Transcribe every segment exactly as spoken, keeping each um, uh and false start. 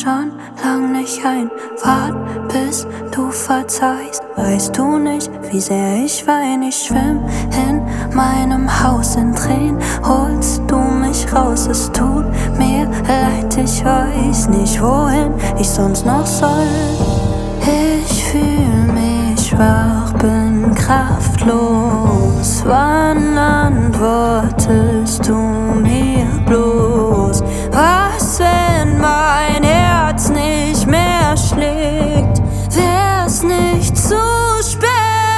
schon lang nicht ein. Wart, bis du verzeihst. Weißt du nicht, wie sehr ich wein? Ich schwimm in meinem Haus in Tränen. Holst du mich raus? Es tut mir leid, ich weiß nicht, wohin ich sonst noch soll. Ich fühl mich schwach, bin kraftlos. Wann antwortest du mir bloß? Was, wenn mein Herz nicht mehr schlägt? Wär's nicht zu spät?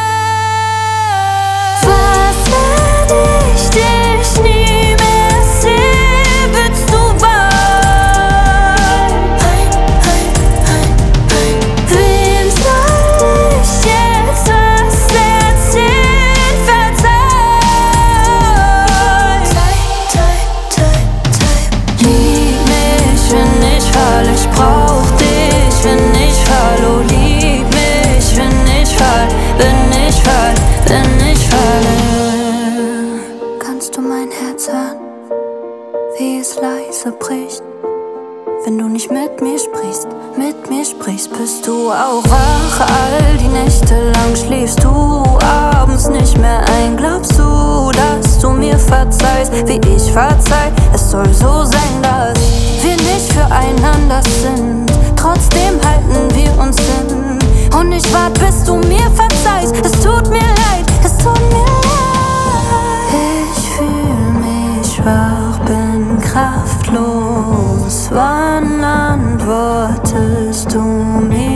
Was, wenn ich dich nie mehr seh? Willst du weinen? Wem soll ich jetzt was erzählen? Verzeih! Lieb mich, wenn ich fall, ich brauch dich, wenn ich fall. Oh, lieb mich, wenn ich fall, wenn ich fall, wenn ich falle. Kannst du mein Herz hören, wie es leise bricht? Wenn du nicht mit mir sprichst, mit mir sprichst, bist du auch wach. All die Nächte lang schläfst du abends nicht mehr ein. Glaubst du, dass du mir verzeihst, wie ich verzeih? Es soll so sein, dass wir nicht füreinander sind. Trotzdem halten wir uns hin. Und ich wart, bis du mir verzeihst. Es tut mir leid, es tut mir leid. Ich fühl mich schwach, bin kraftlos. Wann antwortest du mir?